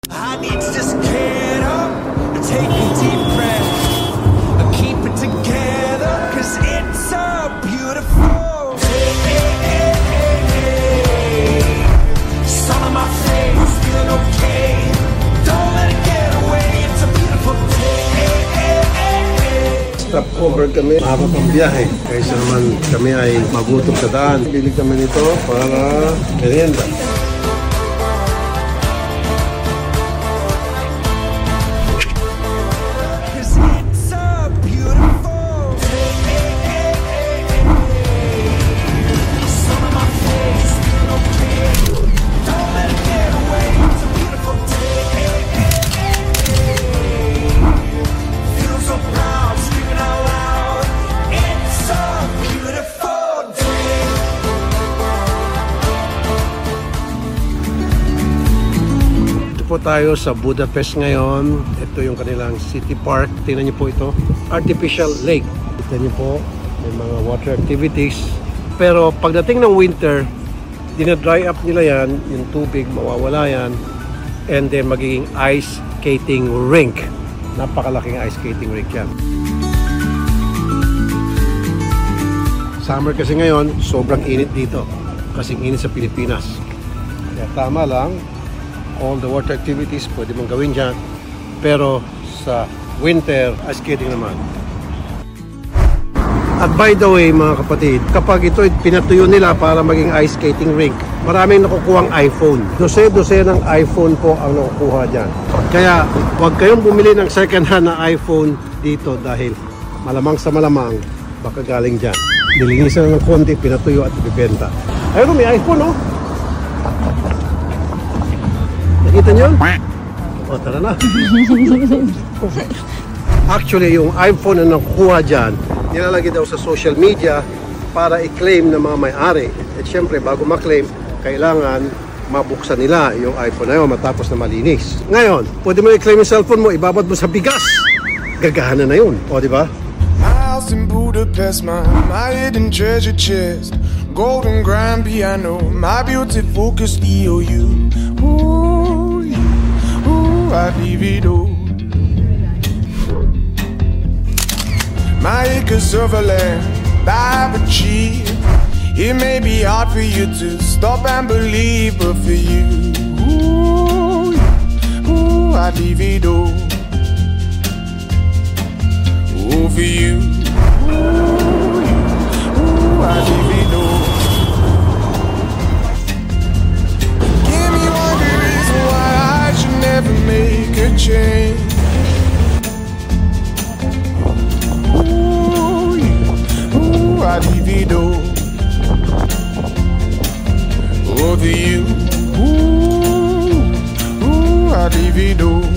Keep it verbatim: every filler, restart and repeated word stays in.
I need to just get up and take a deep breath and keep it together, cause it's a beautiful day. Sun on my face, feeling okay. Don't let it get away, it's a beautiful day. Stop over kami, mahaba pang biyahe. Kaysa naman kami ay magutom sa daan. Bili kami nito para merienda. Po tayo sa Budapest ngayon. Ito yung kanilang city park. Tingnan niyo po ito. Artificial lake. Tingnan niyo po, may mga water activities. Pero pagdating ng winter, dinadry up nila yan. Yung tubig, mawawala yan. And then magiging ice skating rink. Napakalaking ice skating rink yan. Summer kasi ngayon, sobrang init dito. Kasing init sa Pilipinas. Kaya tama lang, all the water activities pwede mong gawin dyan, pero sa winter, ice skating naman. At by the way mga kapatid, kapag ito pinatuyo nila para maging ice skating rink, maraming nakukuhang iPhone. Dose-dose ng iPhone po ang nakukuha dyan. Kaya huwag kayong bumili ng second hand na iPhone dito dahil malamang sa malamang baka galing dyan. Nilinisan ng konti, pinatuyo at ibibenta. Ayun, may iPhone oh. Nakita nyo? O, tara na. Actually, yung iPhone na nakukuha dyan, nilalagay daw sa social media para i-claim ng mga may-ari. At syempre, bago ma-claim, kailangan mabuksan nila yung iPhone na yun matapos na malinis. Ngayon, pwede mo i-claim yung cellphone mo, ibabad mo sa bigas. Gagana na yun. O, di ba? My house in Budapest, my, my hidden treasure chest, golden grand piano, my beauty focus E O U. Ooh, ooh, I divido. My acres of land I've achieved. It may be hard for you to stop and believe, but for you, ooh, ooh, I divido. Ooh, for you, ooh, ooh, I divido. Give me one good reason why I should never make a change. Ooh, ooh, I divido. Oh, for you, ooh, ooh, I divido.